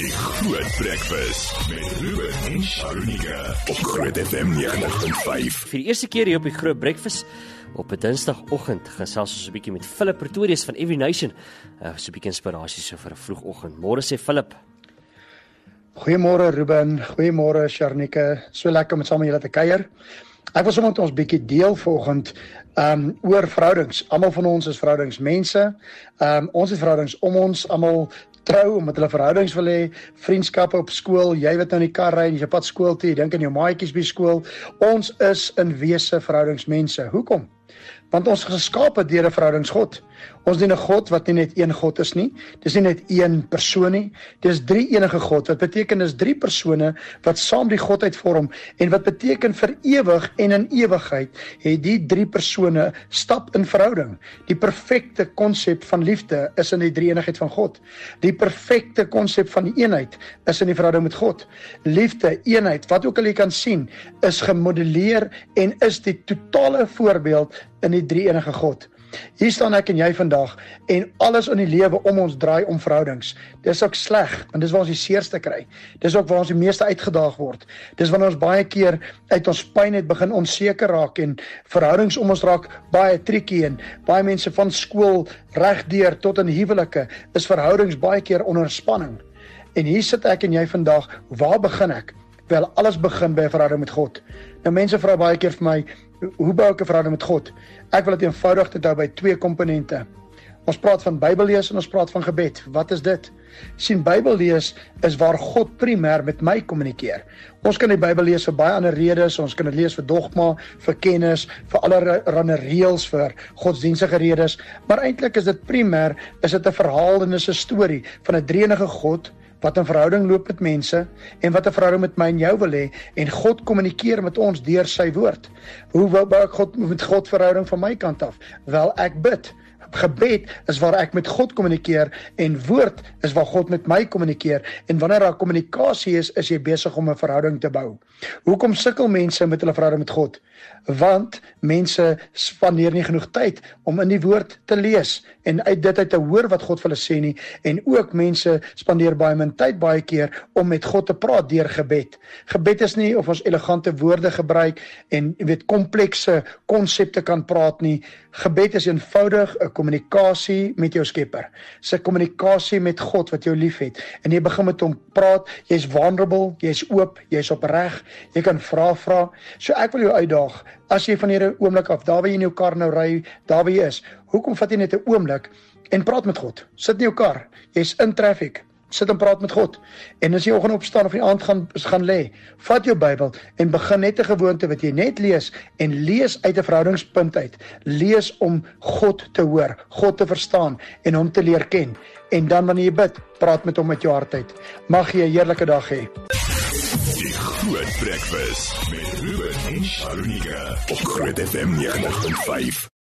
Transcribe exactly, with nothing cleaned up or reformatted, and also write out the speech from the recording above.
Die Groot Breakfast met Ruben en Sharonika op Groot F M negentig punt vyf. Vir die eerste keer hier op die Groot Breakfast op 'n Dinsdagoggend gesels ons 'n bietjie met Philip Pretorius van Every Nation. Uh, so 'n bietjie inspirasie so vir 'n vroegoggend. Môre sê Philip. Goeiemôre Ruben, goeiemôre Sharonika. So lekker om saam met julle te kuier. Ek wil sommer met ons bietjie deel vanoggend um oor verhoudings. Almal van ons is verhoudingsmense. Um ons het verhoudings om ons, almal trou omdat hulle verhoudings wil hê, vriendskappe op skool, jy wat nou in die kar ry en jy pad skool toe, jy dink aan jou maatjies by skool. Ons is in wese verhoudingsmense. Hoekom? Want ons is geskape deur 'n verhoudingsgod. Ons dien 'n God wat nie net een God is nie. Dis nie net een persoon nie. Dis drie enige God. Wat beteken dis drie persone wat saam die Godheid vorm en wat beteken vir ewig en in ewigheid het die drie persone stap in verhouding. Die perfekte konsep van liefde is in die drie eenigheid van God. Die perfekte konsep van die eenheid is in die verhouding met God. Liefde, eenheid, wat ook al jy kan sien, is gemodelleer en is die totale voorbeeld in die drie enige God. Hier staan ek en jy vandag en alles in die lewe om ons draai om verhoudings. Dis ook sleg, want dis waar ons die seerste kry. Dis ook waar ons die meeste uitgedaag word. Dis wanneer ons baie keer uit ons pyn het begin onseker raak en verhoudings om ons raak baie tricky en baie mense van skool regdeur tot in huwelike is verhoudings baie keer onder spanning. En hier sit ek en jy vandag, waar begin ek? Wel, alles begin by 'n verhouding met God. Nou mense vra baie keer vir my, hoe bou ek 'n verhouding met God? Ek wil dit eenvoudig dit hou by twee komponente. Ons praat van Bybellees en ons praat van gebed. Wat is dit? Sien, Bybellees is waar God primêr met my kommunikeer. Ons kan die Bybel lees vir baie ander redes, ons kan dit lees vir dogma, vir kennis, vir allerlei reëls, vir godsdienstige redes, maar eintlik is dit primêr, is dit 'n verhaal en is 'n storie van 'n drie-enige God wat 'n verhouding loop met mense en wat 'n verhouding met my en jou wil hê en God kommunikeer met ons deur sy woord. Hoe wou ek God met God verhouding van my kant af? Wel, ek bid. Gebed is waar ek met God kommunikeer en woord is waar God met my kommunikeer en wanneer daar kommunikasie is, is jy besig om 'n verhouding te bou. Hoekom sukkel mense met hulle verhouding met God? Want mense spandeer nie genoeg tyd om in die woord te lees en uit dit uit te hoor wat God vir hulle sê nie en ook mense spandeer baie min tyd baie keer om met God te praat deur gebed. Gebed is nie of ons elegante woorde gebruik en jy weet komplekse konsepte kan praat nie. Gebed is eenvoudig 'n kommunikasie met jou Skepper. Dis 'n kommunikasie met God wat jou liefhet en jy begin met hom praat, jy's vulnerable, jy's oop, jy's opreg, jy kan vra vra. So ek wil jou uitdaag, as jy van hierdie oomblik af, daar waar jy in jou kar nou ry, daar waar jy is, hoekom vat jy net 'n oomblik en praat met God? Sit in jou kar, jy's in traffic, sit en praat met God. En as jy oggend opstaan of in die aand gaan gaan lê, vat jou Bybel en begin net 'n gewoonte wat jy net lees en lees uit 'n verhoudingspunt uit. Lees om God te hoor, God te verstaan en hom te leer ken. En dan wanneer jy bid, praat met hom uit jou hart uit. Mag jy 'n heerlike dag hê. Die Groot Breakfast met Ruben en Sharonika op Groot F M negentig punt vyf.